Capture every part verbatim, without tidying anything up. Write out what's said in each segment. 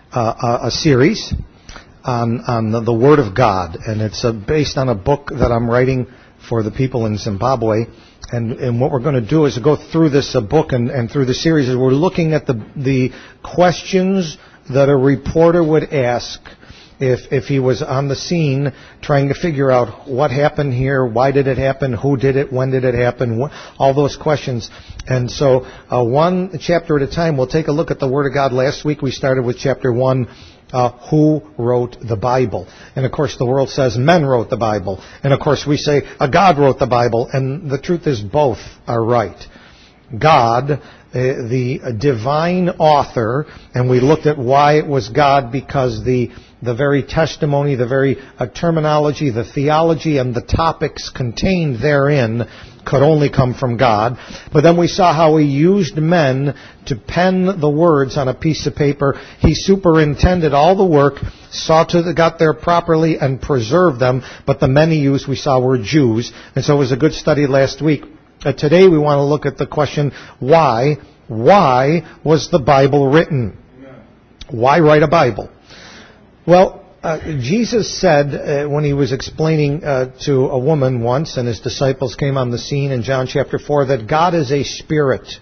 uh, a, a series on, on the, the Word of God, and it's uh, based on a book that I'm writing for the people in Zimbabwe. And, and what we're going to do is go through this uh, book and, and through the series is we're looking at the the questions that a reporter would ask if if he was on the scene trying to figure out what happened here, why did it happen, who did it, when did it happen, wh- all those questions. And so uh, one chapter at a time, we'll take a look at the Word of God. Last week we started with chapter one. Uh, who wrote the Bible? And of course the world says men wrote the Bible. And of course we say a God wrote the Bible. And the truth is both are right. God, uh, the divine author, and we looked at why it was God, because the the very testimony, the very uh, terminology, the theology, and the topics contained therein could only come from God. But then we saw how He used men to pen the words on a piece of paper. He superintended all the work, saw to that got there properly, and preserved them. But the men He used, we saw, were Jews. And so it was a good study last week. Uh, today we want to look at the question, why? Why was the Bible written? Why write a Bible? Well, uh, Jesus said uh, when He was explaining uh, to a woman once, and His disciples came on the scene in John chapter four, that God is a spirit.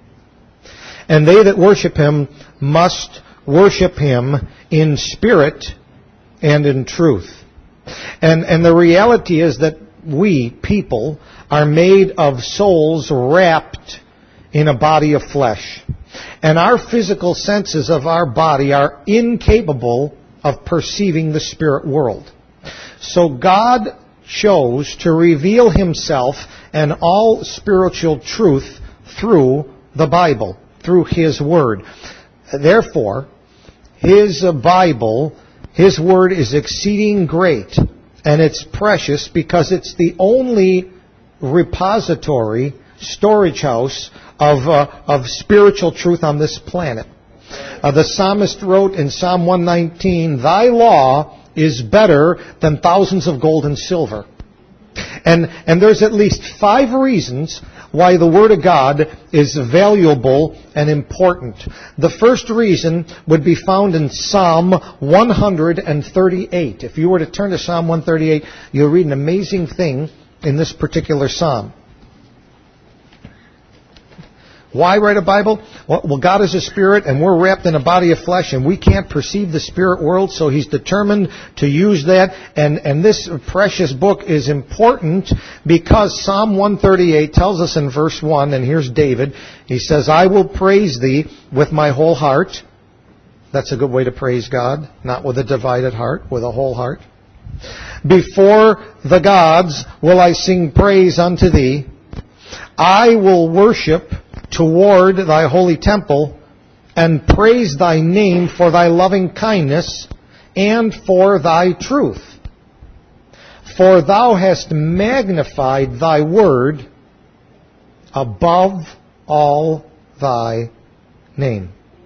And they that worship Him must worship Him in spirit and in truth. And, and the reality is that we, people, are made of souls wrapped in a body of flesh. And our physical senses of our body are incapable of perceiving the spirit world. So God chose to reveal Himself and all spiritual truth through the Bible, through His Word. Therefore, His Bible, His Word is exceeding great, and it's precious because it's the only repository, storage house of, uh, of spiritual truth on this planet. Uh, the psalmist wrote in Psalm one nineteen, "Thy law is better than thousands of gold and silver." And, and there's at least five reasons why the Word of God is valuable and important. The first reason would be found in Psalm one thirty-eight. If you were to turn to Psalm one thirty-eight, you'll read an amazing thing in this particular psalm. Why write a Bible? Well, God is a spirit, and we're wrapped in a body of flesh, and we can't perceive the spirit world, so He's determined to use that. And, and this precious book is important because Psalm one thirty-eight tells us in verse one, and here's David. He says, "I will praise Thee with my whole heart." That's a good way to praise God, not with a divided heart, with a whole heart. "Before the gods will I sing praise unto Thee. I will worship toward Thy holy temple, and praise Thy name for Thy loving kindness and for Thy truth. For Thou hast magnified Thy word above all Thy name."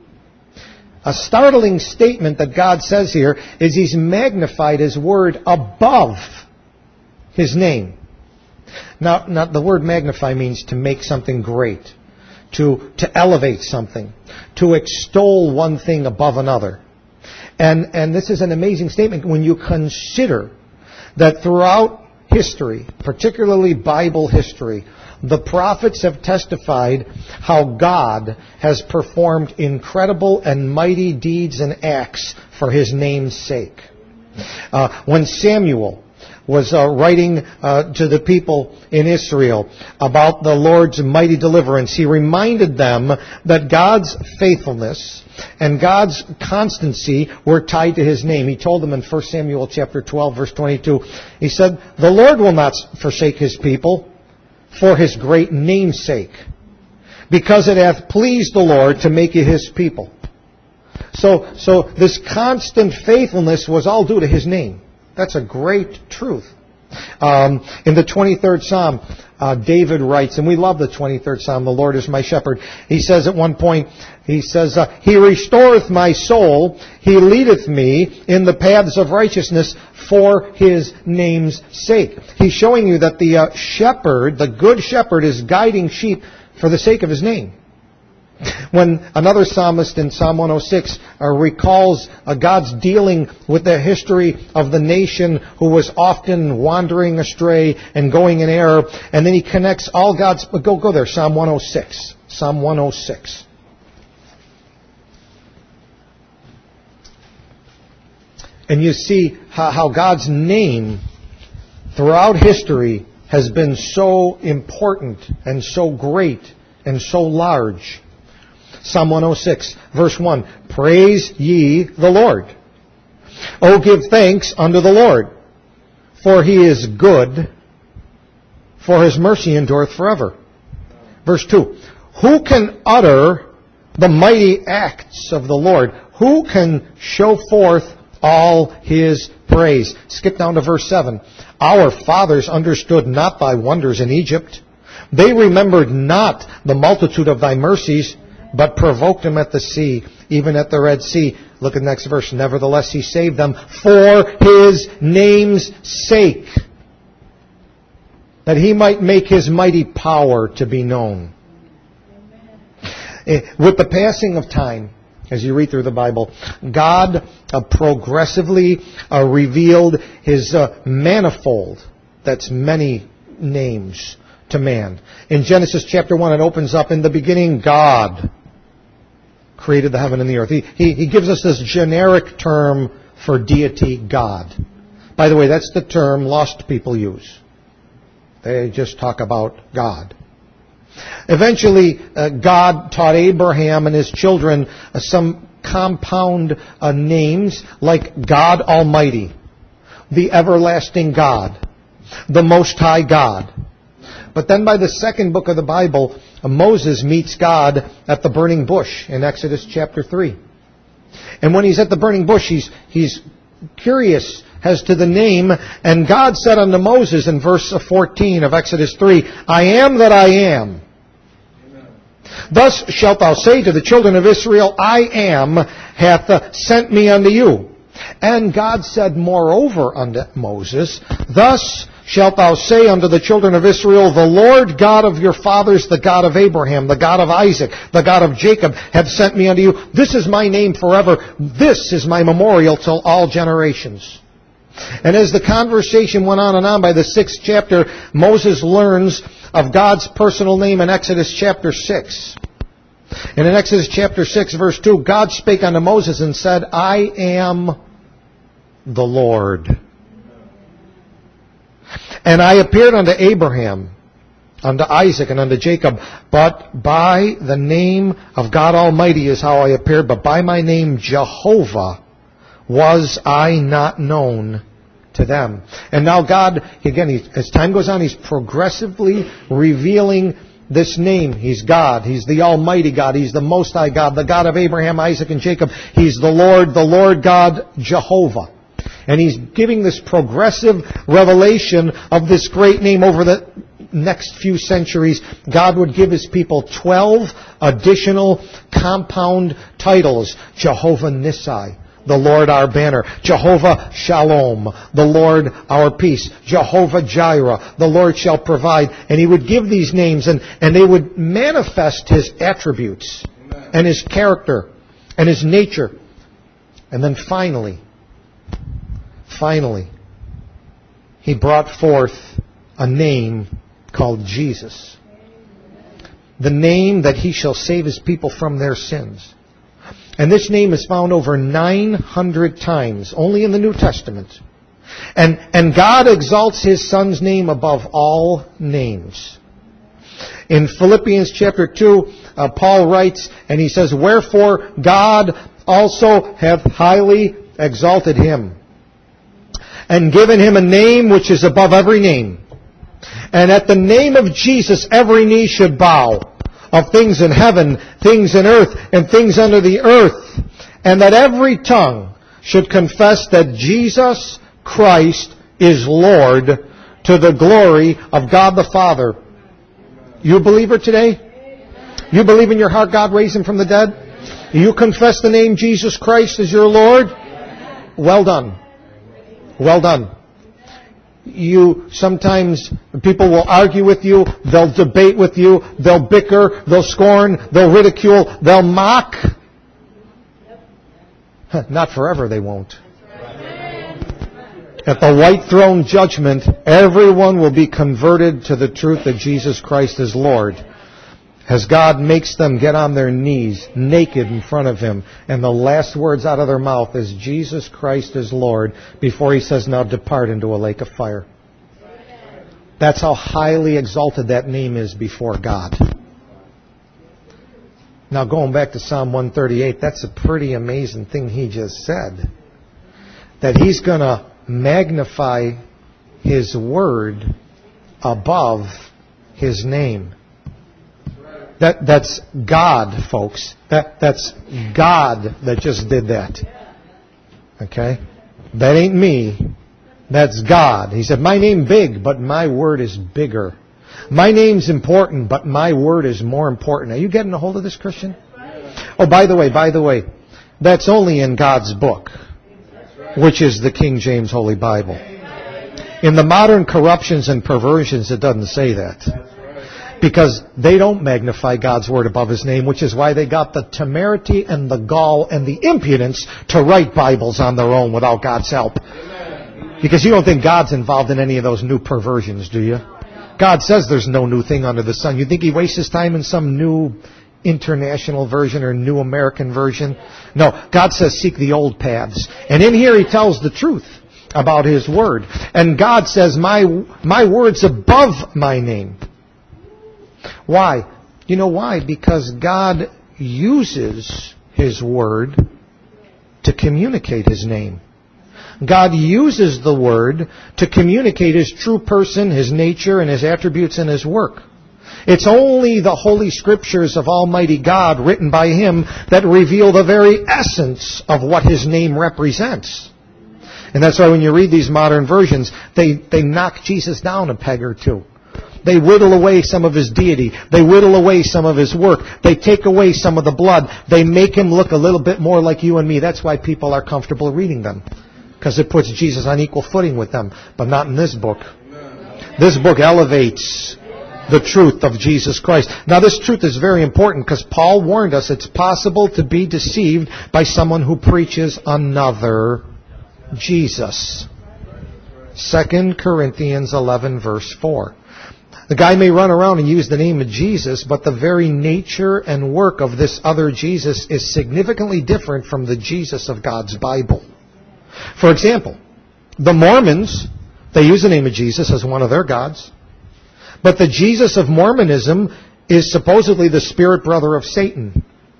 A startling statement that God says here is He's magnified His word above His name. Now, now the word magnify means to make something great. To, to elevate something, to extol one thing above another. And, and this is an amazing statement when you consider that throughout history, particularly Bible history, the prophets have testified how God has performed incredible and mighty deeds and acts for His name's sake. Uh, when Samuel was uh, writing uh, to the people in Israel about the Lord's mighty deliverance, he reminded them that God's faithfulness and God's constancy were tied to His name. He told them in First Samuel chapter twelve, verse twenty-two, He said, "The Lord will not forsake His people for His great name's sake, because it hath pleased the Lord to make you His people." So, so this constant faithfulness was all due to His name. That's a great truth. Um, in the twenty-third Psalm, uh, David writes, and we love the twenty-third Psalm, "The Lord is my shepherd." He says at one point, he says, uh, "He restoreth my soul, He leadeth me in the paths of righteousness for His name's sake." He's showing you that the uh, shepherd, the good shepherd, is guiding sheep for the sake of His name. When another psalmist in Psalm one oh six uh, recalls uh, God's dealing with the history of the nation who was often wandering astray and going in error, and then he connects all God's... Go, go there, Psalm one oh six. Psalm one oh six. And you see how, how God's name throughout history has been so important and so great and so large. Psalm one oh six, verse one. Praise ye the Lord. O give thanks unto the Lord, for he is good, for his mercy endureth forever. Verse two. Who can utter the mighty acts of the Lord? Who can show forth all his praise? Skip down to verse seven. Our fathers understood not thy wonders in Egypt. They remembered not the multitude of thy mercies, but provoked him at the sea, even at the Red Sea. Look at the next verse. Nevertheless he saved them for his name's sake, that he might make his mighty power to be known. Amen. With the passing of time, as you read through the Bible, God uh, progressively uh, revealed his uh, manifold, that's many names, to man. In Genesis chapter one, it opens up, in the beginning God created the heaven and the earth. He, he, he gives us this generic term for deity, God. By the way, that's the term lost people use. They just talk about God. Eventually, uh, God taught Abraham and his children uh, some compound uh, names like God Almighty, the Everlasting God, the Most High God. But then by the second book of the Bible, uh, Moses meets God at the burning bush in Exodus chapter three. And when he's at the burning bush, he's, he's curious as to the name. And God said unto Moses in verse fourteen of Exodus three, I am that I am. Amen. Thus shalt thou say to the children of Israel, I am hath uh, sent me unto you. And God said moreover unto Moses, Thus shalt thou say unto the children of Israel, The Lord God of your fathers, the God of Abraham, the God of Isaac, the God of Jacob, hath sent me unto you. This is my name forever. This is my memorial till all generations. And as the conversation went on and on, by the sixth chapter, Moses learns of God's personal name in Exodus chapter six. And in Exodus chapter six, verse two, God spake unto Moses and said, I am the Lord. And I appeared unto Abraham, unto Isaac, and unto Jacob, but by the name of God Almighty is how I appeared, but by my name Jehovah was I not known to them. And now God, again, he, as time goes on, He's progressively revealing this name. He's God. He's the Almighty God. He's the Most High God, the God of Abraham, Isaac, and Jacob. He's the Lord, the Lord God, Jehovah. And He's giving this progressive revelation of this great name over the next few centuries. God would give His people twelve additional compound titles. Jehovah Nissi, the Lord our banner. Jehovah Shalom, the Lord our peace. Jehovah Jireh, the Lord shall provide. And He would give these names, and, and they would manifest His attributes. Amen. And His character and His nature. And then finally, finally, He brought forth a name called Jesus. The name that He shall save His people from their sins. And this name is found over nine hundred times, only in the New Testament. And, and God exalts His Son's name above all names. In Philippians chapter two, uh, Paul writes, and he says, Wherefore God also hath highly exalted Him, and given Him a name which is above every name. And at the name of Jesus every knee should bow, of things in heaven, things in earth, and things under the earth, and that every tongue should confess that Jesus Christ is Lord, to the glory of God the Father. You a believer today? You believe in your heart God raised Him from the dead? You confess the name Jesus Christ as your Lord? Well done. Well done. you sometimes, people will argue with you, they'll debate with you, they'll bicker, they'll scorn, they'll ridicule, they'll mock. Not forever they won't. At the white throne judgment, everyone will be converted to the truth that Jesus Christ is Lord. As God makes them get on their knees, naked in front of Him, and the last words out of their mouth is, Jesus Christ is Lord, before He says, now depart into a lake of fire. That's how highly exalted that name is before God. Now going back to Psalm one thirty-eight, that's a pretty amazing thing he just said. That He's going to magnify His word above His name. That that's God, folks. That that's God that just did that. Okay? That ain't me. That's God. He said, my name big, but my word is bigger. My name's important, but my word is more important. Are you getting a hold of this, Christian? Oh, by the way, by the way, that's only in God's book, which is the King James Holy Bible. In the modern corruptions and perversions, it doesn't say that. Because they don't magnify God's word above His name, which is why they got the temerity and the gall and the impudence to write Bibles on their own without God's help. Because you don't think God's involved in any of those new perversions, do you? God says there's no new thing under the sun. You think He wastes His time in some new international version or new American version? No, God says seek the old paths. And in here He tells the truth about His word. And God says my my word's above my name. Why? You know why? Because God uses His word to communicate His name. God uses the word to communicate His true person, His nature, and His attributes and His work. It's only the Holy Scriptures of Almighty God written by Him that reveal the very essence of what His name represents. And that's why when you read these modern versions, they, they knock Jesus down a peg or two. They whittle away some of His deity. They whittle away some of His work. They take away some of the blood. They make Him look a little bit more like you and me. That's why people are comfortable reading them. Because it puts Jesus on equal footing with them. But not in this book. This book elevates the truth of Jesus Christ. Now this truth is very important because Paul warned us it's possible to be deceived by someone who preaches another Jesus. Second Corinthians eleven verse four. The guy may run around and use the name of Jesus, but the very nature and work of this other Jesus is significantly different from the Jesus of God's Bible. For example, the Mormons, they use the name of Jesus as one of their gods, but the Jesus of Mormonism is supposedly the spirit brother of Satan.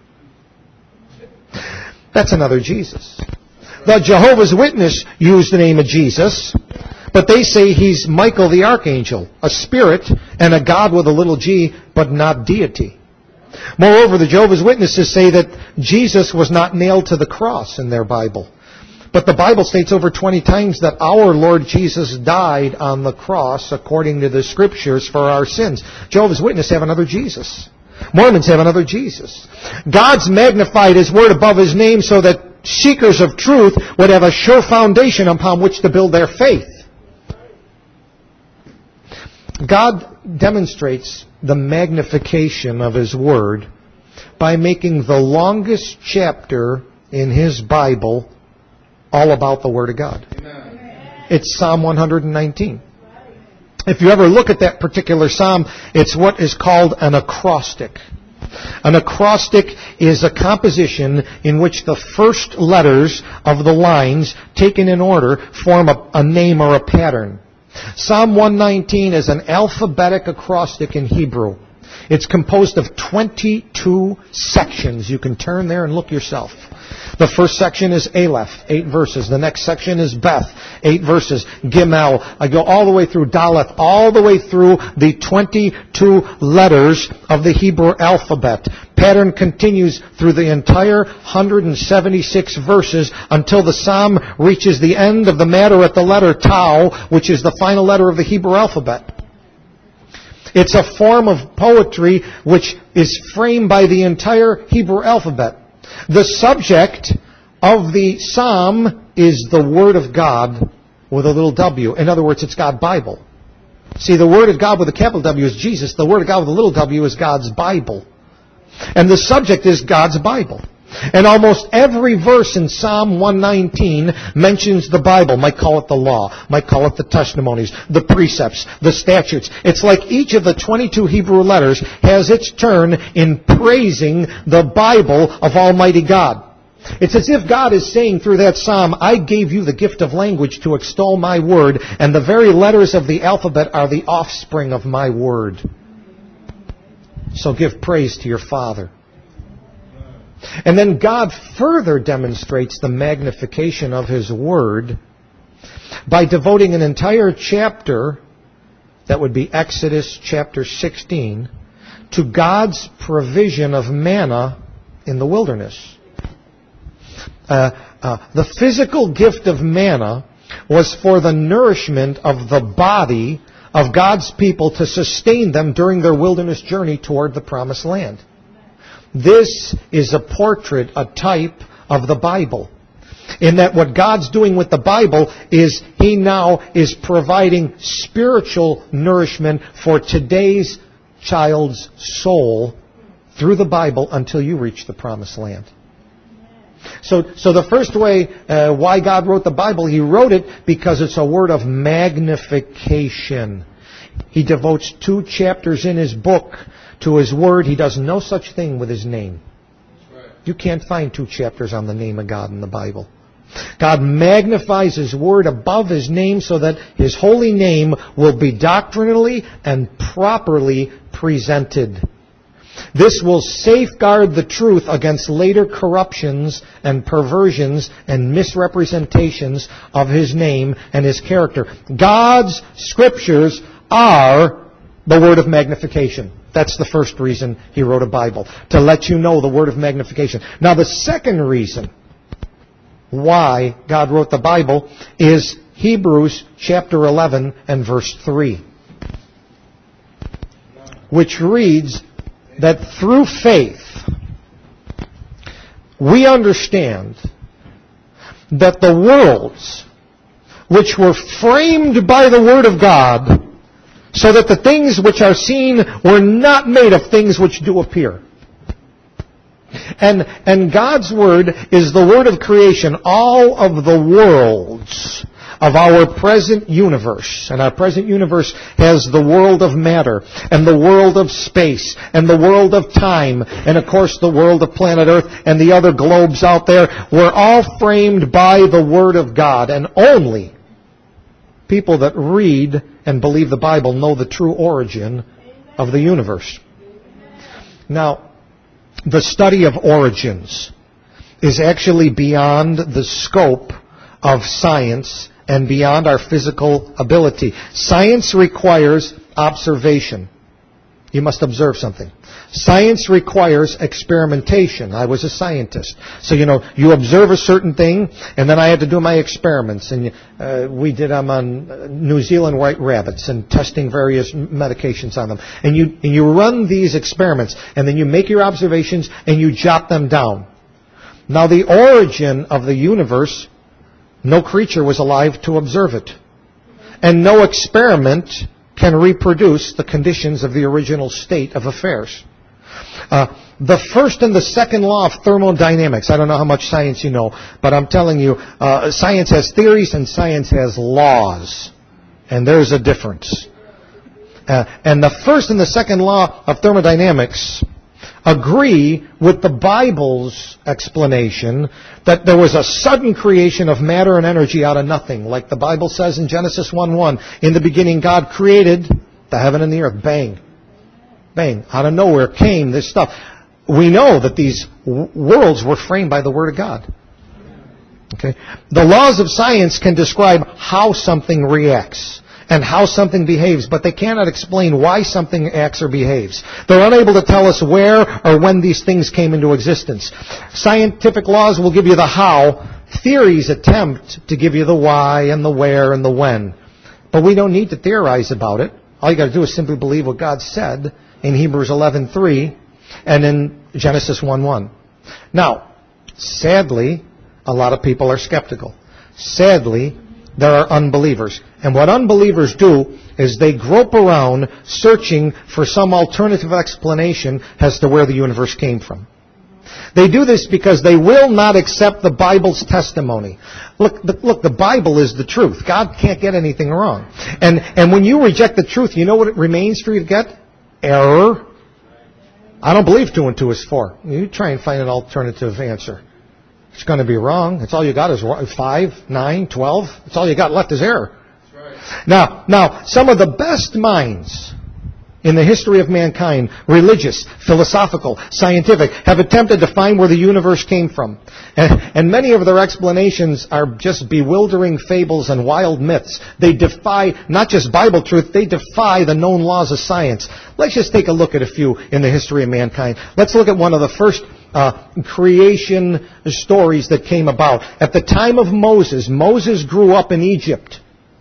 That's another Jesus. The Jehovah's Witness use the name of Jesus, but they say He's Michael the Archangel, a spirit and a God with a little g, but not deity. Moreover, the Jehovah's Witnesses say that Jesus was not nailed to the cross in their Bible. But the Bible states over twenty times that our Lord Jesus died on the cross according to the Scriptures for our sins. Jehovah's Witnesses have another Jesus. Mormons have another Jesus. God's magnified His word above His name so that seekers of truth would have a sure foundation upon which to build their faith. God demonstrates the magnification of His word by making the longest chapter in His Bible all about the Word of God. Amen. It's Psalm one nineteen. If you ever look at that particular psalm, it's what is called an acrostic. An acrostic is a composition in which the first letters of the lines, taken in order, form a, a name or a pattern. Psalm one nineteen is an alphabetic acrostic in Hebrew. It's composed of twenty-two sections. You can turn there and look yourself. The first section is Aleph, eight verses. The next section is Beth, eight verses. Gimel, I go all the way through Daleth, all the way through the twenty-two letters of the Hebrew alphabet. Pattern continues through the entire one hundred seventy-six verses until the psalm reaches the end of the matter at the letter Tau, which is the final letter of the Hebrew alphabet. It's a form of poetry which is framed by the entire Hebrew alphabet. The subject of the psalm is the Word of God, with a little w. In other words, it's God Bible. See, the Word of God with a capital W is Jesus. The Word of God with a little w is God's Bible. And the subject is God's Bible. And almost every verse in Psalm one nineteen mentions the Bible. Might call it the law. Might call it the testimonies, the precepts, the statutes. It's like each of the twenty-two Hebrew letters has its turn in praising the Bible of Almighty God. It's as if God is saying through that psalm, I gave you the gift of language to extol my word, and the very letters of the alphabet are the offspring of my word. So give praise to your Father. And then God further demonstrates the magnification of His Word by devoting an entire chapter, that would be Exodus chapter sixteen, to God's provision of manna in the wilderness. Uh, uh, the physical gift of manna was for the nourishment of the body of God's people to sustain them during their wilderness journey toward the promised land. This is a portrait, a type of the Bible. In that what God's doing with the Bible is He now is providing spiritual nourishment for today's child's soul through the Bible until you reach the promised land. So, so the first way uh, why God wrote the Bible, He wrote it because it's a word of magnification. He devotes two chapters in His book to His Word. He does no such thing with His name. Right. You can't find two chapters on the name of God in the Bible. God magnifies His Word above His name so that His holy name will be doctrinally and properly presented. This will safeguard the truth against later corruptions and perversions and misrepresentations of His name and His character. God's Scriptures are the word of magnification. That's the first reason He wrote a Bible, to let you know the word of magnification. Now, the second reason why God wrote the Bible is Hebrews chapter eleven and verse three, which reads that through faith we understand that the worlds which were framed by the Word of God, so that the things which are seen were not made of things which do appear. And, and God's Word is the Word of creation. All of the worlds of our present universe. And our present universe has the world of matter, and the world of space, and the world of time, and of course the world of planet Earth, and the other globes out there, were all framed by the Word of God. And only people that read and believe the Bible know the true origin of the universe. Now, the study of origins is actually beyond the scope of science and beyond our physical ability. Science requires observation. You must observe something. Science requires experimentation. I was a scientist. So, you know, you observe a certain thing, and then I had to do my experiments. And uh, we did them on New Zealand white rabbits and testing various medications on them. And you, and you run these experiments, and then you make your observations, and you jot them down. Now, the origin of the universe, no creature was alive to observe it. And no experiment can reproduce the conditions of the original state of affairs. Uh, the first and the second law of thermodynamics, I don't know how much science you know, but I'm telling you, uh, science has theories and science has laws. And there's a difference. Uh, and the first and the second law of thermodynamics agree with the Bible's explanation that there was a sudden creation of matter and energy out of nothing. Like the Bible says in Genesis one one, in the beginning God created the heaven and the earth. Bang. Bang. Out of nowhere came this stuff. We know that these w- worlds were framed by the Word of God. Okay. The laws of science can describe how something reacts and how something behaves, but they cannot explain why something acts or behaves. They're unable to tell us where or when these things came into existence. Scientific laws will give you the how. Theories attempt to give you the why and the where and the when. But we don't need to theorize about it. All you got to do is simply believe what God said in Hebrews eleven three and in Genesis one one. Now, sadly, a lot of people are skeptical. Sadly, there are unbelievers. And what unbelievers do is they grope around searching for some alternative explanation as to where the universe came from. They do this because they will not accept the Bible's testimony. Look, the, look, the Bible is the truth. God can't get anything wrong. And, and when you reject the truth, you know what it remains for you to get? Error. I don't believe two and two is four. You try and find an alternative answer. It's going to be wrong. It's all you got is five, nine, twelve. It's all you got left is error. That's right. Now, now, some of the best minds in the history of mankind, religious, philosophical, scientific, have attempted to find where the universe came from. And, and many of their explanations are just bewildering fables and wild myths. They defy not just Bible truth, they defy the known laws of science. Let's just take a look at a few in the history of mankind. Let's look at one of the first uh, creation stories that came about. At the time of Moses, Moses grew up in Egypt.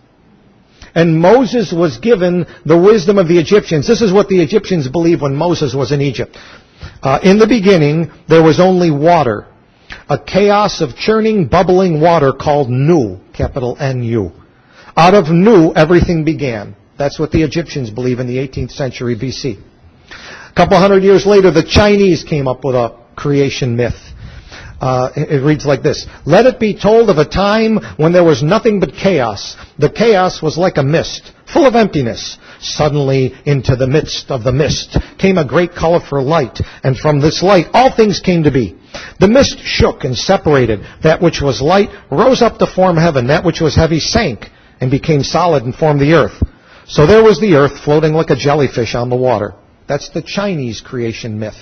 And Moses was given the wisdom of the Egyptians. This is what the Egyptians believed when Moses was in Egypt. Uh, in the beginning, there was only water. A chaos of churning, bubbling water called Nu, capital N U. Out of Nu, everything began. That's what the Egyptians believe in the eighteenth century B C. A couple hundred years later, the Chinese came up with a creation myth. Uh, it reads like this. Let it be told of a time when there was nothing but chaos. The chaos was like a mist, full of emptiness. Suddenly, into the midst of the mist came a great colorful light, and from this light all things came to be. The mist shook and separated. That which was light rose up to form heaven. That which was heavy sank and became solid and formed the earth. So there was the earth floating like a jellyfish on the water. That's the Chinese creation myth.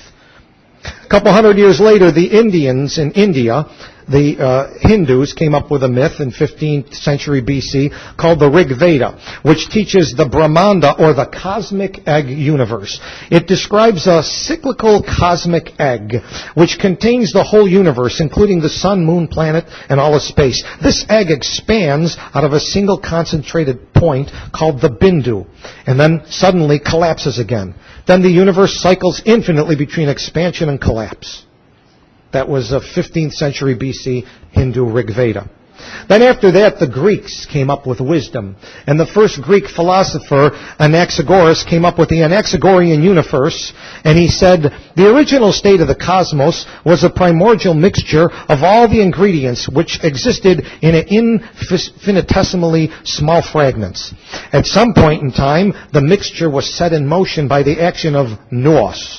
A couple hundred years later, the Indians in India, the uh, Hindus, came up with a myth in fifteenth century B C called the Rig Veda, which teaches the Brahmanda, or the cosmic egg universe. It describes a cyclical cosmic egg, which contains the whole universe, including the sun, moon, planet, and all of space. This egg expands out of a single concentrated point called the Bindu, and then suddenly collapses again. Then the universe cycles infinitely between expansion and collapse. That was a fifteenth century B C Hindu Rig Veda. Then after that, the Greeks came up with wisdom. And the first Greek philosopher, Anaxagoras, came up with the Anaxagorean universe. And he said, the original state of the cosmos was a primordial mixture of all the ingredients which existed in infinitesimally small fragments. At some point in time, the mixture was set in motion by the action of nous.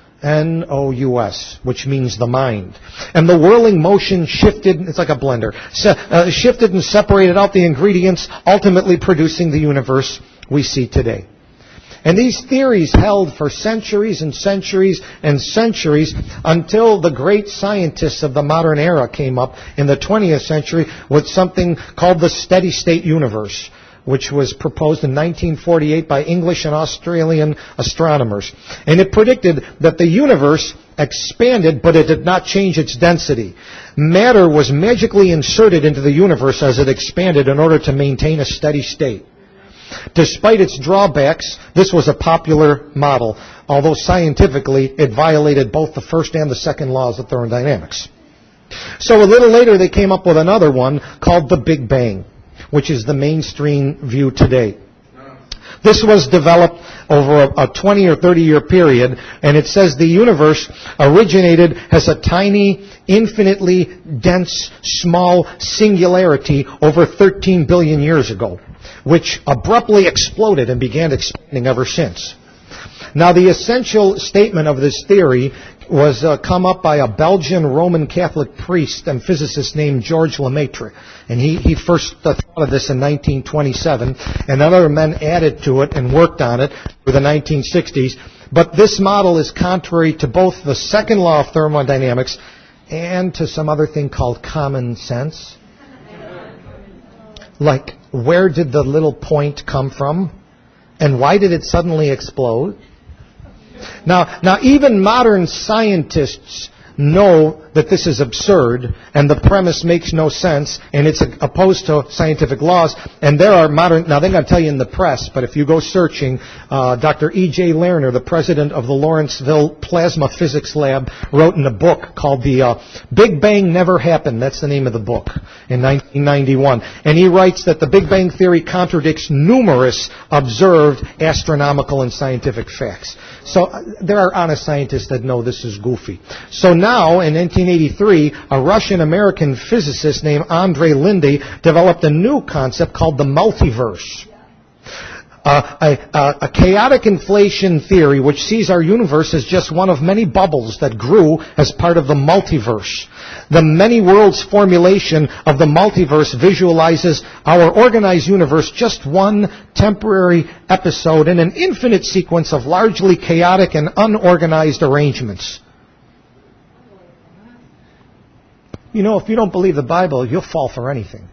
N O U S, which means the mind. And the whirling motion shifted, it's like a blender, se- uh, shifted and separated out the ingredients, ultimately producing the universe we see today. And these theories held for centuries and centuries and centuries until the great scientists of the modern era came up in the twentieth century with something called the steady state universe, which was proposed in nineteen forty-eight by English and Australian astronomers. And it predicted that the universe expanded, but it did not change its density. Matter was magically inserted into the universe as it expanded in order to maintain a steady state. Despite its drawbacks, this was a popular model, although scientifically it violated both the first and the second laws of thermodynamics. So a little later they came up with another one called the Big Bang, which is the mainstream view today. This was developed over a twenty or thirty year period, and it says the universe originated as a tiny, infinitely dense, small singularity over thirteen billion years ago, which abruptly exploded and began expanding ever since. Now, the essential statement of this theory was uh, come up by a Belgian Roman Catholic priest and physicist named Georges Lemaitre. And he, he first uh, thought of this in nineteen twenty-seven, and other men added to it and worked on it through the nineteen sixties. But this model is contrary to both the second law of thermodynamics and to some other thing called common sense. Like, where did the little point come from? And why did it suddenly explode? Now, now even modern scientists know that this is absurd and the premise makes no sense and it's opposed to scientific laws. And there are modern, now they're going to tell you in the press, but if you go searching, uh, Doctor E J Lerner, the president of the Lawrenceville Plasma Physics Lab, wrote in a book called The uh, Big Bang Never Happened. That's the name of the book, in nineteen ninety-one. And he writes that the Big Bang Theory contradicts numerous observed astronomical and scientific facts. So uh, there are honest scientists that know this is goofy. So now, in nineteen eighty-three, a Russian-American physicist named Andrei Lindy developed a new concept called the multiverse. Uh, a, a, a chaotic inflation theory which sees our universe as just one of many bubbles that grew as part of the multiverse. The many worlds formulation of the multiverse visualizes our organized universe just one temporary episode in an infinite sequence of largely chaotic and unorganized arrangements. You know, if you don't believe the Bible, you'll fall for anything.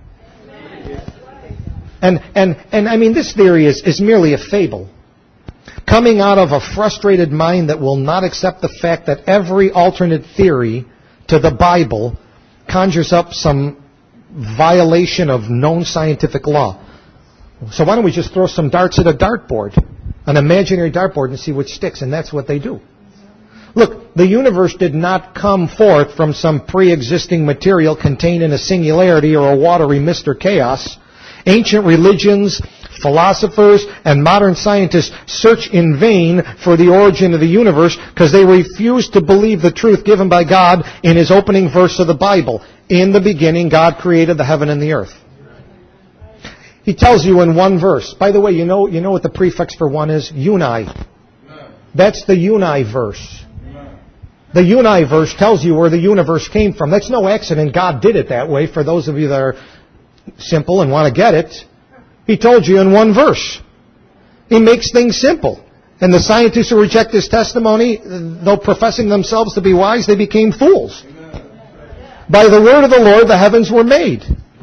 And, and, and I mean, this theory is, is merely a fable, coming out of a frustrated mind that will not accept the fact that every alternate theory to the Bible conjures up some violation of known scientific law. So why don't we just throw some darts at a dartboard, an imaginary dartboard, and see what sticks? And that's what they do. Look, the universe did not come forth from some pre-existing material contained in a singularity or a watery mist or chaos. Ancient religions, philosophers, and modern scientists search in vain for the origin of the universe because they refuse to believe the truth given by God in His opening verse of the Bible. In the beginning, God created the heaven and the earth. He tells you in one verse. By the way, you know, you know what the prefix for one is? Uni. That's the uni verse. The uni verse tells you where the universe came from. That's no accident. God did it that way. For those of you that are simple and want to get it, He told you in one verse. He makes things simple. And the scientists who reject His testimony, though professing themselves to be wise, they became fools. By the word of the Lord, the heavens were made.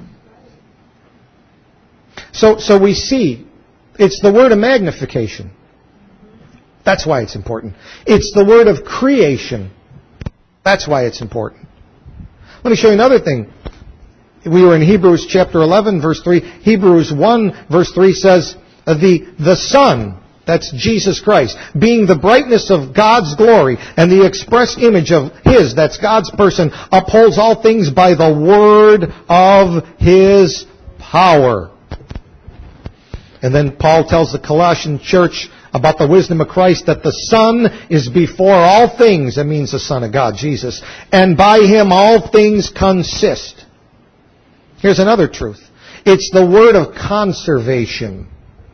So, so we see, it's the word of magnification. That's why it's important. It's the word of creation. That's why it's important. Let me show you another thing. We were in Hebrews chapter eleven, verse three. Hebrews one, verse three says, the, the Son, that's Jesus Christ, being the brightness of God's glory and the express image of His, that's God's person, upholds all things by the word of His power. And then Paul tells the Colossian church about the wisdom of Christ, that the Son is before all things. That means the Son of God, Jesus. And by Him all things consist. Here's another truth. It's the word of conservation.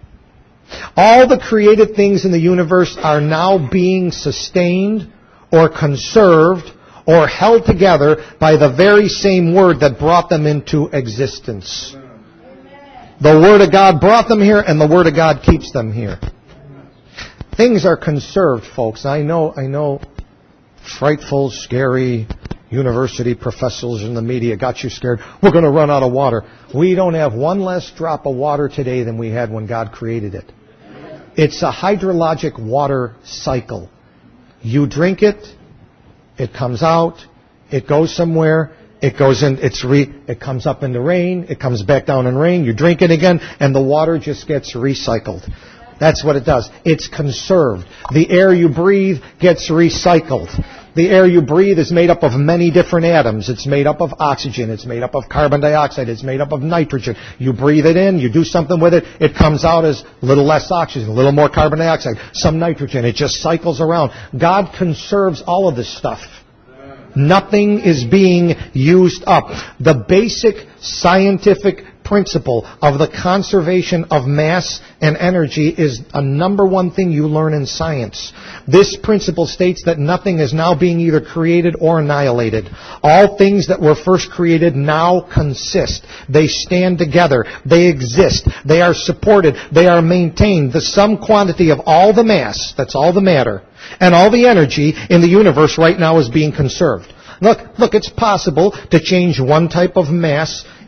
All the created things in the universe are now being sustained or conserved or held together by the very same word that brought them into existence. The Word of God brought them here, and the Word of God keeps them here. Things are conserved, folks. I know, I know, frightful, scary university professors in the media got you scared. We're going to run out of water. We don't have one less drop of water today than we had when God created it. It's a hydrologic water cycle. You drink it, it comes out, it goes somewhere, it goes in, it's re, it comes up into rain, it comes back down in rain, you drink it again, and the water just gets recycled. That's what it does. It's conserved. The air you breathe gets recycled. The air you breathe is made up of many different atoms. It's made up of oxygen. It's made up of carbon dioxide. It's made up of nitrogen. You breathe it in. You do something with it. It comes out as a little less oxygen, a little more carbon dioxide, some nitrogen. It just cycles around. God conserves all of this stuff. Nothing is being used up. The basic scientific principle of the conservation of mass and energy is a number one thing you learn in science. This principle states that nothing is now being either created or annihilated. All things that were first created now consist. They stand together. They exist. They are supported. They are maintained. The sum quantity of all the mass, that's all the matter, and all the energy in the universe right now is being conserved. Look, look, it's possible to change one type of mass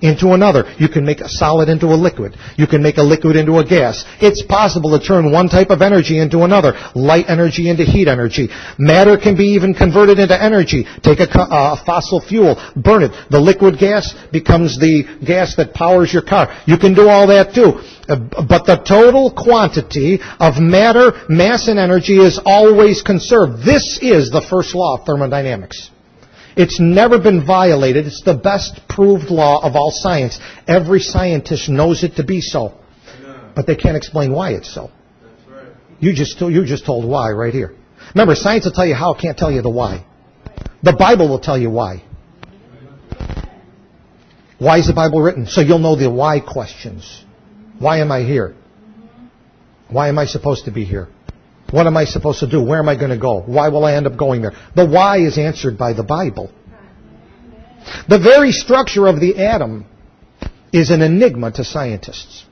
into another. You can make a solid into a liquid. You can make a liquid into a gas. It's possible to turn one type of energy into another. Light energy into heat energy. Matter can be even converted into energy. Take a uh, fossil fuel, burn it. The liquid gas becomes the gas that powers your car. You can do all that too. Uh, but the total quantity of matter, mass, and energy is always conserved. This is the first law of thermodynamics. It's never been violated. It's the best proved law of all science. Every scientist knows it to be so. But they can't explain why it's so. You just, you just told why right here. Remember, science will tell you how, can't tell you the why. The Bible will tell you why. Why is the Bible written? So you'll know the why questions. Why am I here? Why am I supposed to be here? What am I supposed to do? Where am I going to go? Why will I end up going there? The why is answered by the Bible. The very structure of the atom is an enigma to scientists.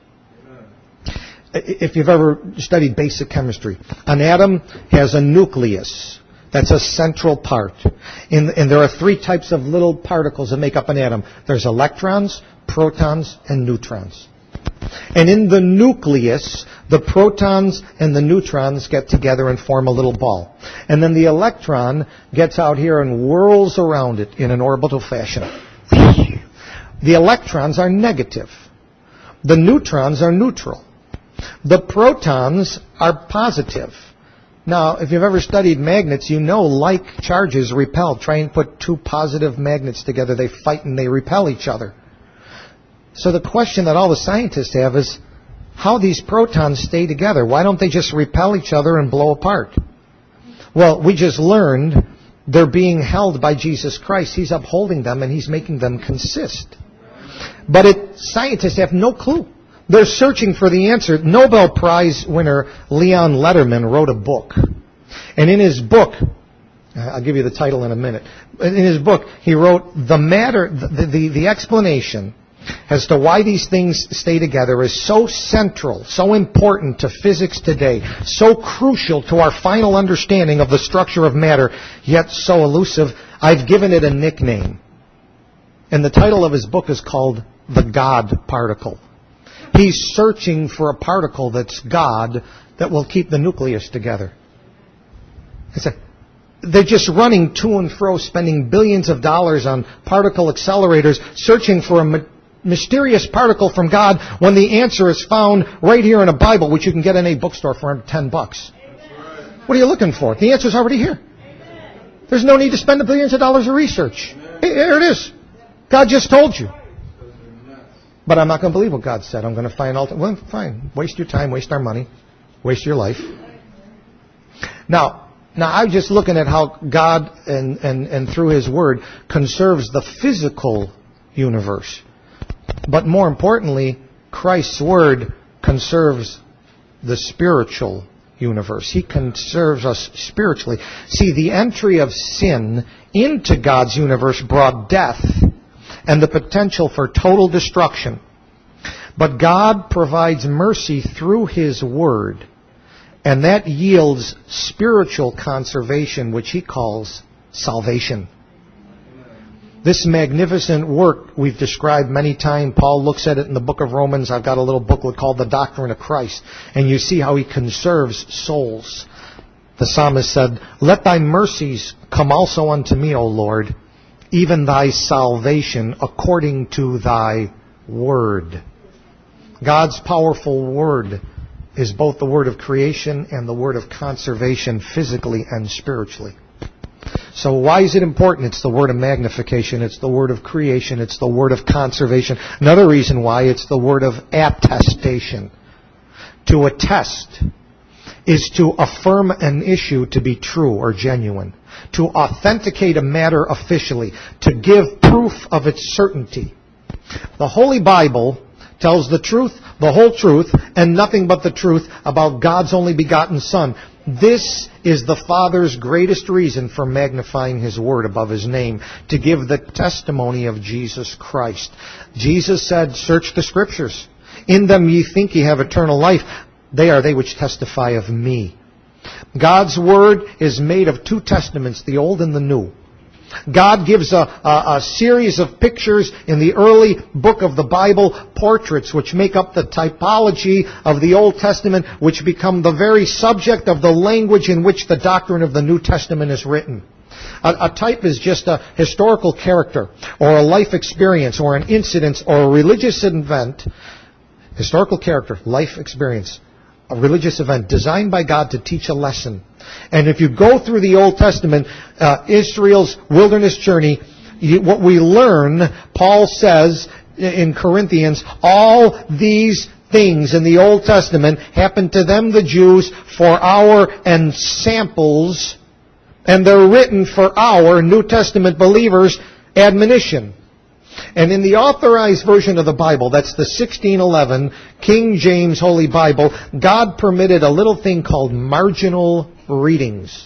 If you've ever studied basic chemistry, an atom has a nucleus. That's a central part. In, and there are three types of little particles that make up an atom. There's electrons, protons, and neutrons. And in the nucleus, the protons and the neutrons get together and form a little ball. And then the electron gets out here and whirls around it in an orbital fashion. The electrons are negative. The neutrons are neutral. The protons are positive. Now, if you've ever studied magnets, you know like charges repel. Try and put two positive magnets together. They fight and they repel each other. So the question that all the scientists have is, how these protons stay together? Why don't they just repel each other and blow apart? Well, we just learned they're being held by Jesus Christ. He's upholding them and He's making them consist. But it, scientists have no clue. They're searching for the answer. Nobel Prize winner Leon Letterman wrote a book. And in his book, I'll give you the title in a minute. In his book, he wrote, the matter, the, the, the explanation as to why these things stay together is so central, so important to physics today, so crucial to our final understanding of the structure of matter, yet so elusive. I've given it a nickname. And the title of his book is called The God Particle. He's searching for a particle that's God that will keep the nucleus together. They're just running to and fro, spending billions of dollars on particle accelerators, searching for a mysterious particle from God when the answer is found right here in a Bible, which you can get in a bookstore for ten bucks. Amen. What are you looking for? The answer's already here. Amen. There's no need to spend the billions of dollars of research. Hey, here it is. God just told you. But I'm not going to believe what God said. I'm going to find all. Well, fine. Waste your time. Waste our money. Waste your life. Now, now I'm just looking at how God and, and, and through His Word conserves the physical universe. But more importantly, Christ's Word conserves the spiritual universe. He conserves us spiritually. See, the entry of sin into God's universe brought death and the potential for total destruction. But God provides mercy through His Word, and that yields spiritual conservation, which He calls salvation. This magnificent work we've described many times. Paul looks at it in the book of Romans. I've got a little booklet called The Doctrine of Christ. And you see how He conserves souls. The psalmist said, "Let Thy mercies come also unto me, O Lord, even Thy salvation according to Thy Word." God's powerful Word is both the Word of creation and the Word of conservation physically and spiritually. So why is it important? It's the word of magnification. It's the word of creation. It's the word of conservation. Another reason why, it's the word of attestation. To attest is to affirm an issue to be true or genuine. To authenticate a matter officially. To give proof of its certainty. The Holy Bible tells the truth, the whole truth, and nothing but the truth about God's only begotten Son. This is the Father's greatest reason for magnifying His Word above His name, to give the testimony of Jesus Christ. Jesus said, "Search the Scriptures. In them ye think ye have eternal life. They are they which testify of me." God's Word is made of two testaments, the Old and the New. God gives a, a, a series of pictures in the early book of the Bible, portraits which make up the typology of the Old Testament, which become the very subject of the language in which the doctrine of the New Testament is written. A, a type is just a historical character, or a life experience, or an incident, or a religious event. Historical character, life experience, a religious event designed by God to teach a lesson. And if you go through the Old Testament, uh, Israel's wilderness journey, you, what we learn, Paul says in Corinthians, all these things in the Old Testament happened to them, the Jews, for our ensamples, and they're written for our New Testament believers' admonition. And in the Authorized Version of the Bible, that's the sixteen eleven King James Holy Bible, God permitted a little thing called marginal readings.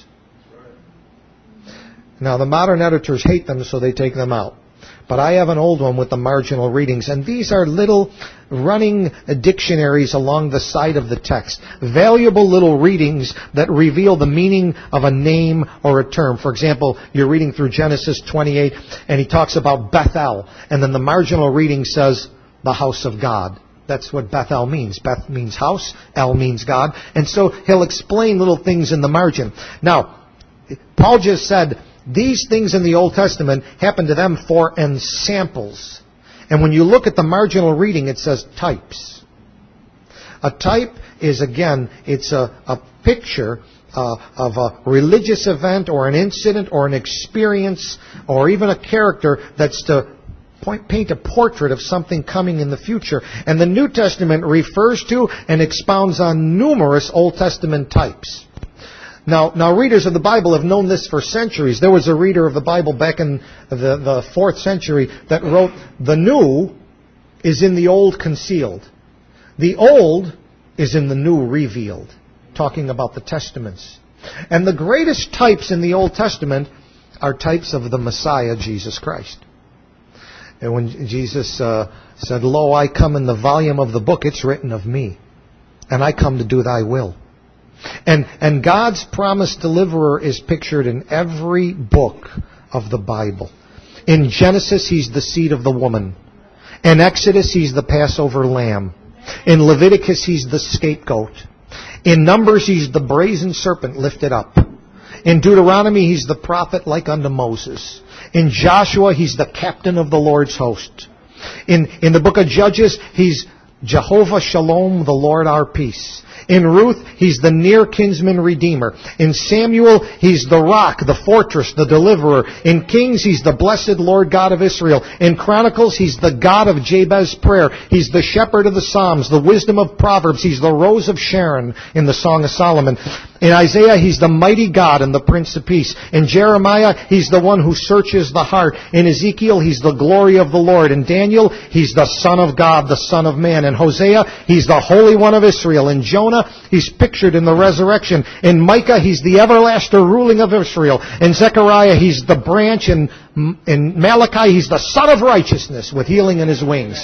Now, the modern editors hate them, so they take them out. But I have an old one with the marginal readings, and these are little running dictionaries along the side of the text. Valuable little readings that reveal the meaning of a name or a term. For example, you're reading through Genesis twenty-eight, and he talks about Bethel, and then the marginal reading says, the house of God. That's what Bethel means. Beth means house, El means God. And so he'll explain little things in the margin. Now, Paul just said, these things in the Old Testament happened to them for ensamples. And when you look at the marginal reading, it says types. A type is, again, it's a, a picture uh, of a religious event or an incident or an experience or even a character that's to point, paint a portrait of something coming in the future. And the New Testament refers to and expounds on numerous Old Testament types. Now, now, readers of the Bible have known this for centuries. There was a reader of the Bible back in the, the fourth century that wrote, the new is in the old concealed. The old is in the new revealed, talking about the Testaments. And the greatest types in the Old Testament are types of the Messiah, Jesus Christ. And when Jesus uh, said, lo, I come in the volume of the book, it's written of me, and I come to do thy will. And and God's promised deliverer is pictured in every book of the Bible. In Genesis, he's the seed of the woman. In Exodus, he's the Passover lamb. In Leviticus, he's the scapegoat. In Numbers, he's the brazen serpent lifted up. In Deuteronomy, he's the prophet like unto Moses. In Joshua, he's the captain of the Lord's host. In, in the book of Judges, he's Jehovah Shalom, the Lord our peace. In Ruth, he's the near kinsman redeemer. In Samuel, he's the rock, the fortress, the deliverer. In Kings, he's the blessed Lord God of Israel. In Chronicles, he's the God of Jabez's prayer. He's the shepherd of the Psalms, the wisdom of Proverbs. He's the rose of Sharon in the Song of Solomon. In Isaiah, he's the mighty God and the Prince of Peace. In Jeremiah, he's the one who searches the heart. In Ezekiel, he's the glory of the Lord. In Daniel, he's the Son of God, the Son of Man. In Hosea, he's the Holy One of Israel. In Jonah, he's pictured in the resurrection. In Micah, he's the everlasting ruling of Israel. In Zechariah, he's the branch. In, in Malachi, he's the Son of Righteousness with healing in his wings.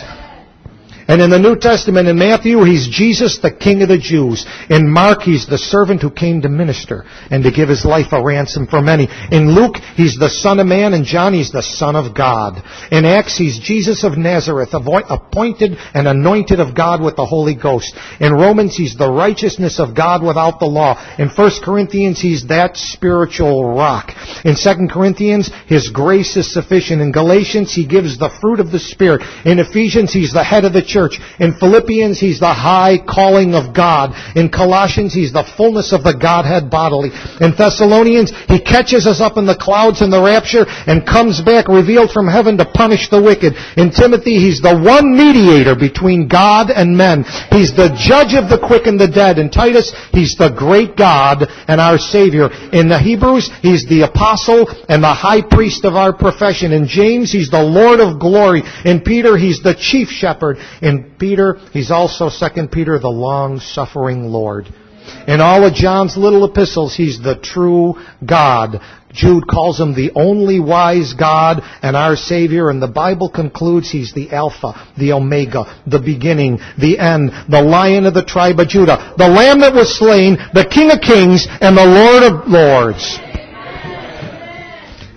And in the New Testament, in Matthew, he's Jesus, the King of the Jews. In Mark, he's the servant who came to minister and to give his life a ransom for many. In Luke, he's the Son of Man. In John, he's the Son of God. In Acts, he's Jesus of Nazareth, appointed and anointed of God with the Holy Ghost. In Romans, he's the righteousness of God without the law. In First Corinthians, he's that spiritual rock. In Second Corinthians, his grace is sufficient. In Galatians, he gives the fruit of the Spirit. In Ephesians, he's the head of the church. In Philippians, he's the high calling of God. In Colossians, he's the fullness of the Godhead bodily. In Thessalonians, he catches us up in the clouds in the rapture and comes back revealed from heaven to punish the wicked. In Timothy, he's the one mediator between God and men. He's the judge of the quick and the dead. In Titus, he's the great God and our Savior. In the Hebrews, he's the apostle and the high priest of our profession. In James, he's the Lord of glory. In Peter, he's the chief shepherd. In Peter, he's also, Second Peter, the long-suffering Lord. In all of John's little epistles, he's the true God. Jude calls him the only wise God and our Savior, and the Bible concludes he's the Alpha, the Omega, the beginning, the end, the Lion of the tribe of Judah, the Lamb that was slain, the King of kings, and the Lord of lords.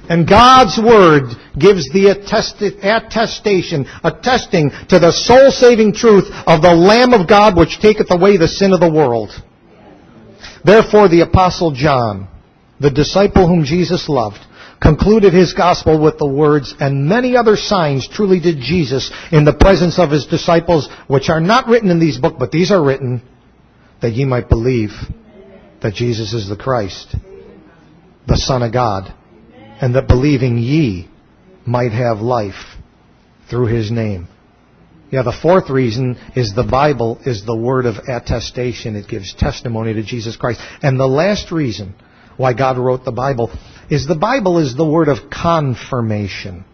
And God's Word gives the attesti- attestation, attesting to the soul-saving truth of the Lamb of God which taketh away the sin of the world. Therefore the Apostle John, the disciple whom Jesus loved, concluded his gospel with the words, "And many other signs truly did Jesus in the presence of his disciples, which are not written in these books, but these are written, that ye might believe that Jesus is the Christ, the Son of God, and that believing ye might have life through his name." Yeah, the fourth reason is the Bible is the word of attestation. It gives testimony to Jesus Christ. And the last reason why God wrote the Bible is the Bible is the word of confirmation.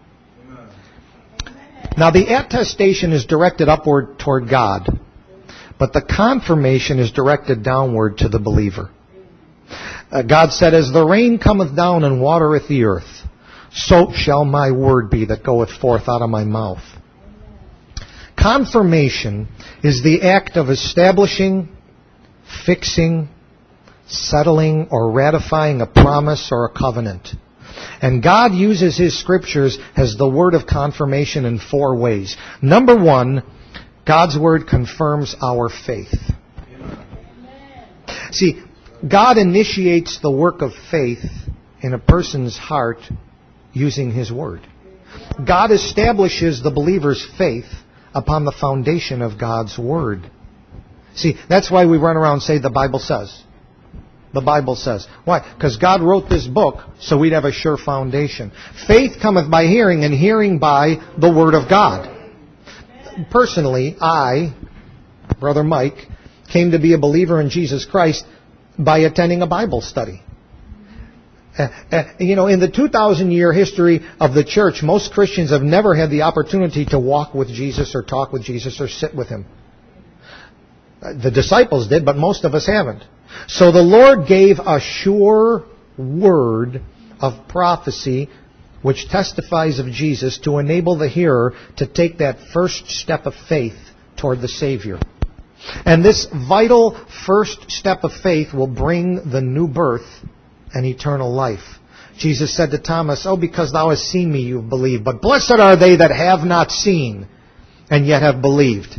Now, the attestation is directed upward toward God, but the confirmation is directed downward to the believer. Uh, God said, "As the rain cometh down and watereth the earth, so shall my word be that goeth forth out of my mouth." Confirmation is the act of establishing, fixing, settling, or ratifying a promise or a covenant. And God uses His Scriptures as the word of confirmation in four ways. Number one, God's Word confirms our faith. See, God initiates the work of faith in a person's heart using His Word. God establishes the believer's faith upon the foundation of God's Word. See, that's why we run around and say the Bible says. The Bible says. Why? Because God wrote this book so we'd have a sure foundation. Faith cometh by hearing, and hearing by the Word of God. Personally, I, Brother Mike, came to be a believer in Jesus Christ by attending a Bible study. Uh, uh, you know, in the two thousand year history of the church, most Christians have never had the opportunity to walk with Jesus or talk with Jesus or sit with Him. Uh, the disciples did, but most of us haven't. So the Lord gave a sure word of prophecy which testifies of Jesus to enable the hearer to take that first step of faith toward the Savior. And this vital first step of faith will bring the new birth and eternal life. Jesus said to Thomas, "Oh, because thou hast seen me, you have believed. But blessed are they that have not seen and yet have believed."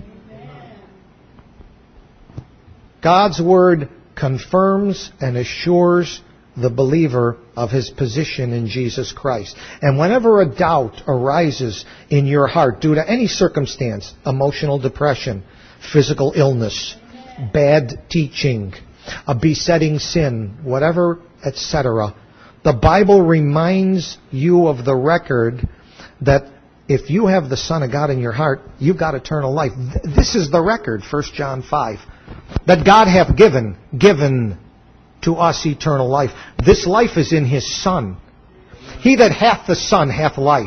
God's Word confirms and assures the believer of his position in Jesus Christ. And whenever a doubt arises in your heart due to any circumstance, emotional depression, physical illness, bad teaching, a besetting sin, whatever, et cetera, the Bible reminds you of the record that if you have the Son of God in your heart, you've got eternal life. This is the record, First John five, that God hath given, given to us eternal life. This life is in His Son. He that hath the Son hath life.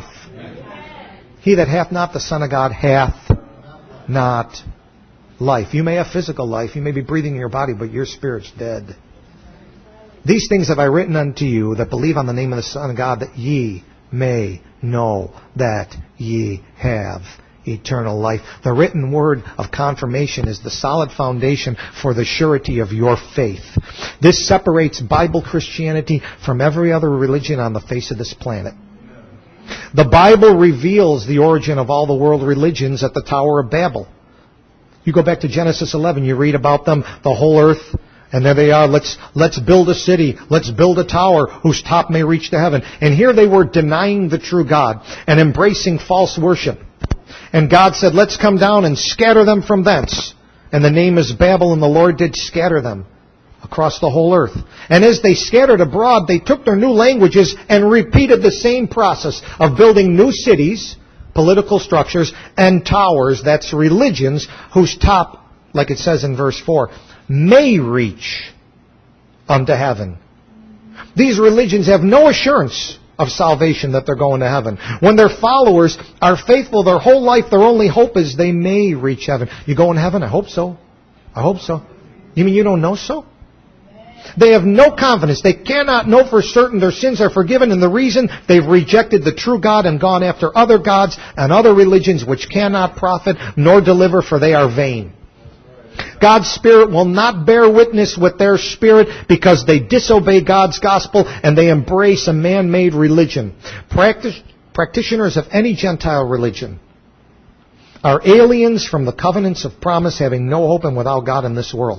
He that hath not the Son of God hath not life. You may have physical life. You may be breathing in your body, but your spirit's dead. These things have I written unto you that believe on the name of the Son of God, that ye may know that ye have eternal life. The written word of confirmation is the solid foundation for the surety of your faith. This separates Bible Christianity from every other religion on the face of this planet. The Bible reveals the origin of all the world religions at the Tower of Babel. You go back to Genesis eleven, you read about them, the whole earth, and there they are, let's let's build a city, let's build a tower whose top may reach to heaven. And here they were denying the true God and embracing false worship. And God said, let's come down and scatter them from thence. And the name is Babel, and the Lord did scatter them across the whole earth. And as they scattered abroad, they took their new languages and repeated the same process of building new cities, political structures, and towers, that's religions, whose top, like it says in verse four, may reach unto heaven. These religions have no assurance of salvation that they're going to heaven. When their followers are faithful their whole life, their only hope is they may reach heaven. You going to heaven? I hope so. I hope so. You mean you don't know so? They have no confidence. They cannot know for certain their sins are forgiven, and the reason they've rejected the true God and gone after other gods and other religions which cannot profit nor deliver, for they are vain. God God's Spirit will not bear witness with their spirit because they disobey God's gospel and they embrace a man-made religion. Practice, practitioners of any Gentile religion are aliens from the covenants of promise, having no hope and without God in this world.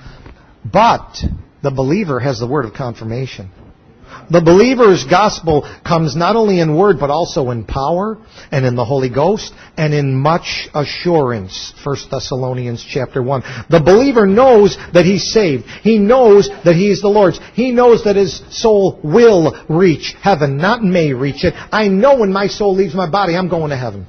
But the believer has the word of confirmation. The believer's gospel comes not only in word, but also in power and in the Holy Ghost and in much assurance. First Thessalonians chapter one. The believer knows that he's saved. He knows that he is the Lord's. He knows that his soul will reach heaven, not may reach it. I know when my soul leaves my body, I'm going to heaven.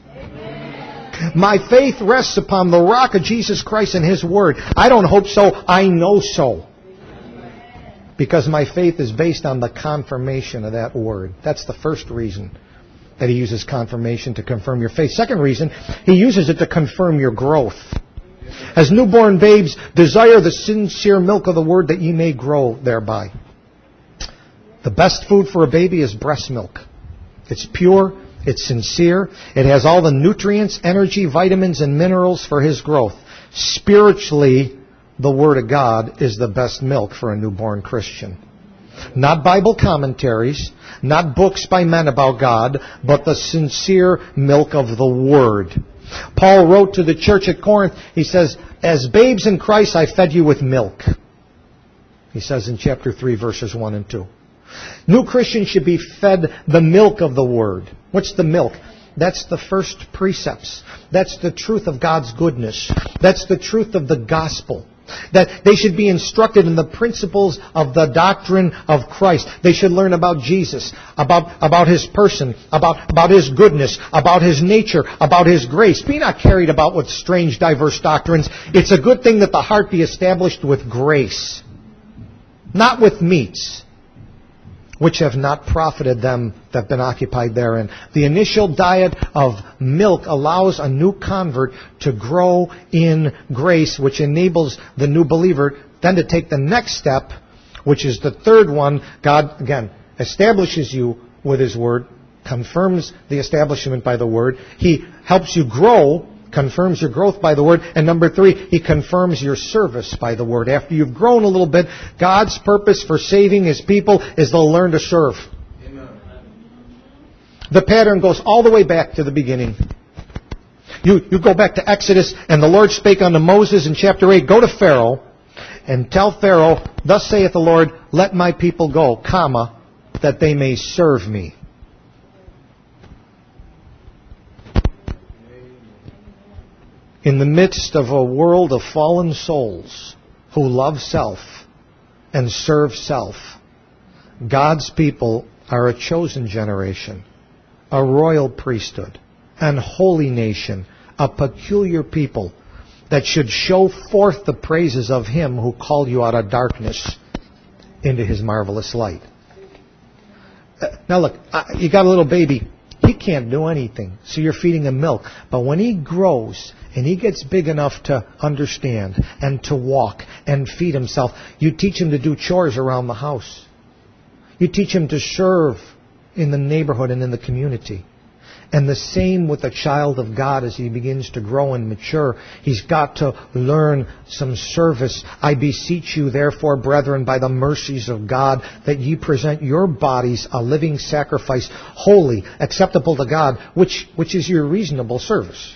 My faith rests upon the rock of Jesus Christ and His Word. I don't hope so, I know so. Because my faith is based on the confirmation of that Word. That's the first reason that He uses confirmation to confirm your faith. Second reason, He uses it to confirm your growth. As newborn babes, desire the sincere milk of the Word that ye may grow thereby. The best food for a baby is breast milk. It's pure. It's sincere. It has all the nutrients, energy, vitamins, and minerals for his growth. Spiritually, the Word of God is the best milk for a newborn Christian. Not Bible commentaries, not books by men about God, but the sincere milk of the Word. Paul wrote to the church at Corinth, he says, as babes in Christ I fed you with milk. He says in chapter three, verses one and two. New Christians should be fed the milk of the Word. What's the milk? That's the first precepts. That's the truth of God's goodness. That's the truth of the gospel. That they should be instructed in the principles of the doctrine of Christ. They should learn about Jesus, about, about His person, about, about His goodness, about His nature, about His grace. Be not carried about with strange, diverse doctrines. It's a good thing that the heart be established with grace, not with meats, which have not profited them that have been occupied therein. The initial diet of milk allows a new convert to grow in grace, which enables the new believer then to take the next step, which is the third one. God, again, establishes you with His Word, confirms the establishment by the Word. He helps you grow, confirms your growth by the Word. And number three, He confirms your service by the Word. After you've grown a little bit, God's purpose for saving His people is they'll learn to serve. Amen. The pattern goes all the way back to the beginning. You, you go back to Exodus, and the Lord spake unto Moses in chapter eight, go to Pharaoh, and tell Pharaoh, thus saith the Lord, let my people go, comma, that they may serve me. In the midst of a world of fallen souls who love self and serve self, God's people are a chosen generation, a royal priesthood, an holy nation, a peculiar people that should show forth the praises of Him who called you out of darkness into His marvelous light. Now look, you got a little baby. He can't do anything, so you're feeding him milk. But when he grows and he gets big enough to understand and to walk and feed himself, you teach him to do chores around the house. You teach him to serve in the neighborhood and in the community. And the same with a child of God as he begins to grow and mature. He's got to learn some service. I beseech you, therefore, brethren, by the mercies of God, that ye present your bodies a living sacrifice, holy, acceptable to God, which, which is your reasonable service.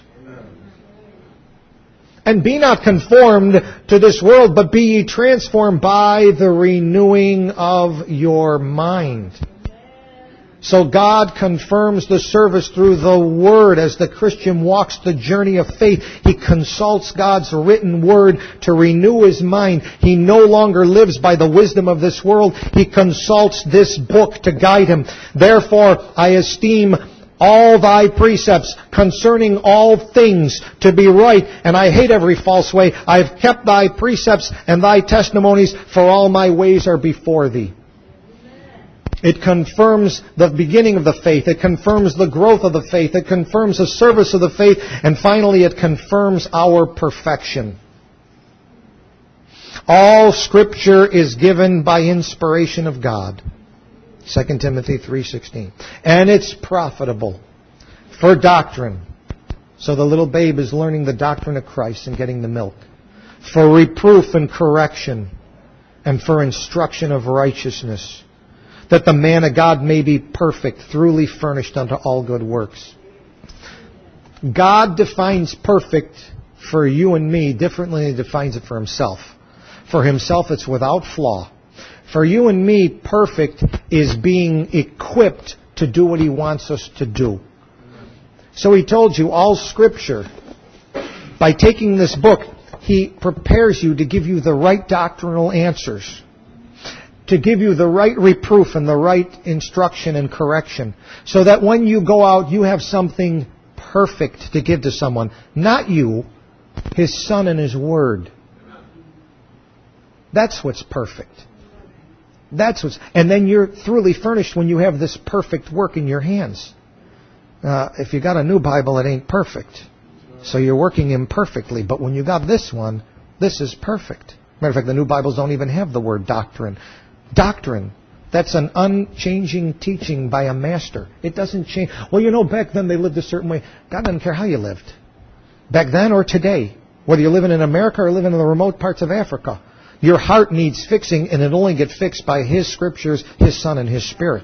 And be not conformed to this world, but be ye transformed by the renewing of your mind. So God confirms the service through the Word. As the Christian walks the journey of faith, he consults God's written Word to renew his mind. He no longer lives by the wisdom of this world. He consults this book to guide him. Therefore, I esteem all thy precepts concerning all things to be right, and I hate every false way. I have kept thy precepts and thy testimonies, for all my ways are before thee. It confirms the beginning of the faith. It confirms the growth of the faith. It confirms the service of the faith. And finally, it confirms our perfection. All Scripture is given by inspiration of God. Second Timothy three sixteen. And it's profitable for doctrine. So the little babe is learning the doctrine of Christ and getting the milk. for reproof and correction, and for instruction of righteousness, that the man of God may be perfect, thoroughly furnished unto all good works. God defines perfect for you and me differently than He defines it for Himself. For Himself, it's without flaw. For you and me, perfect is being equipped to do what He wants us to do. So He told you all Scripture. By taking this book, He prepares you to give you the right doctrinal answers, to give you the right reproof and the right instruction and correction, so that when you go out, you have something perfect to give to someone. Not you, His Son and His Word. That's what's perfect. That's what's, and then you're thoroughly furnished when you have this perfect work in your hands. Uh, if you got a new Bible, it ain't perfect. So you're working imperfectly. But when you got this one, this is perfect. Matter of fact, the new Bibles don't even have the word doctrine. Doctrine. That's an unchanging teaching by a master. It doesn't change. Well, you know, back then they lived a certain way. God doesn't care how you lived. Back then or today. Whether you're living in America or living in the remote parts of Africa. Your heart needs fixing, and it'll only get fixed by His Scriptures, His Son, and His Spirit.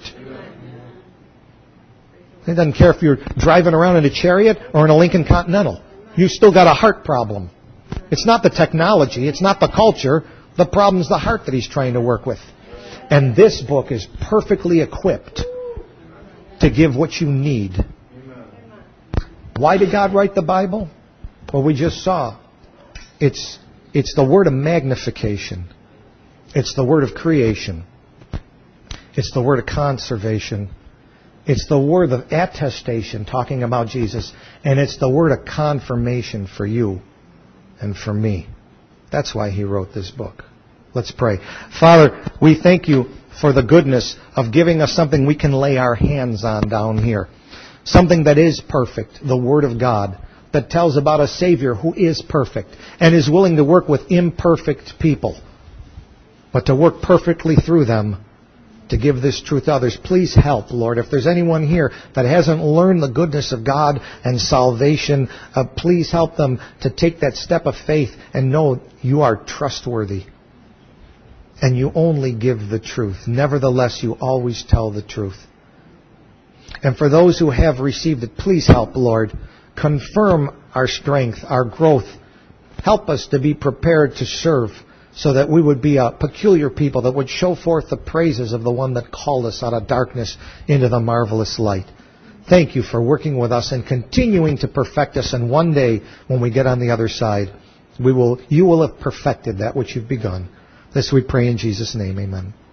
He doesn't care if you're driving around in a chariot or in a Lincoln Continental. You've still got a heart problem. It's not the technology. It's not the culture. The problem's the heart that He's trying to work with. And this book is perfectly equipped to give what you need. Why did God write the Bible? Well, we just saw. It's, it's the word of magnification. It's the word of creation. It's the word of conservation. It's the word of attestation, talking about Jesus. And it's the word of confirmation for you and for me. That's why He wrote this book. Let's pray. Father, we thank You for the goodness of giving us something we can lay our hands on down here. Something that is perfect, the Word of God, that tells about a Savior who is perfect and is willing to work with imperfect people, but to work perfectly through them to give this truth to others. Please help, Lord. If there's anyone here that hasn't learned the goodness of God and salvation, uh, please help them to take that step of faith and know You are trustworthy. And You only give the truth. Nevertheless, You always tell the truth. And for those who have received it, please help, Lord. Confirm our strength, our growth. Help us to be prepared to serve, so that we would be a peculiar people that would show forth the praises of the one that called us out of darkness into the marvelous light. Thank You for working with us and continuing to perfect us. And one day, when we get on the other side, we will, You will have perfected that which You've begun. This we pray in Jesus' name. Amen.